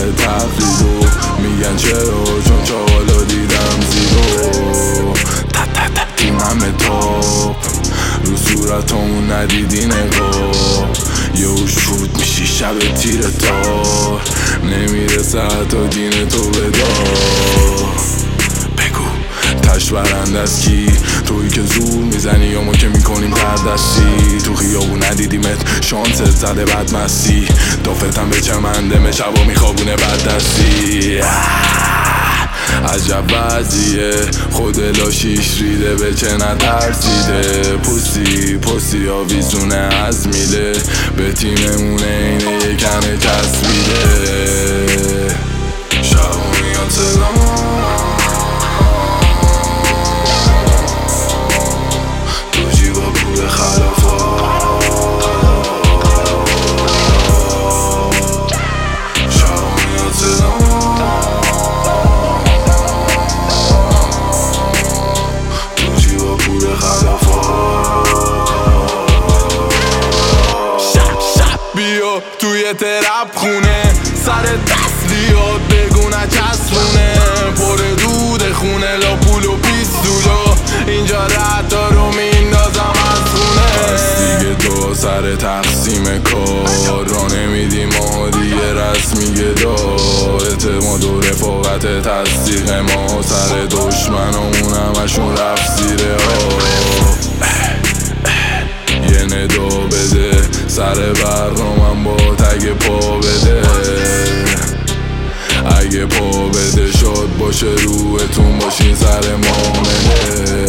تقلید و میگن چرا چون چاقالا دیدم زیرو این همه تاب رو صورتامون ندیدی نگاه یهو شود میشی شب تیر تار نمیرسه حتی دین تو بدار بگو تش برنده از کی تویی که زور میزنی یا ما که میکنیم تردستی تو خیابون ندیدیمت شانست زده بد مستی دافتم به چمنده شبا میخوابونه بد دستی عجب وضعیه خود لاشیش ریده به چه نترسیده پوسی آویزونه از میله به تیممونه اینه یکمه چسبیده شبا میاد صدام تو جیبا پول خلافا شبا میاد صدام بیا توی ترپ خونه سر تسلیات بگو نچسبونه پر دود خونه لا پول و پیستولا اینجا رد رو میندازم از خونه پس دیگه تو سر تقسیم کار را نمیدی ما دیگه رسمی گدار اعتماد و رفاقت تصدیق ما سر دشمنامون همشون رفت زیر یه ندا بده سر برنامم با تگ پا بده اگه پا بده شاد باشه روحتون باشین سر مامنه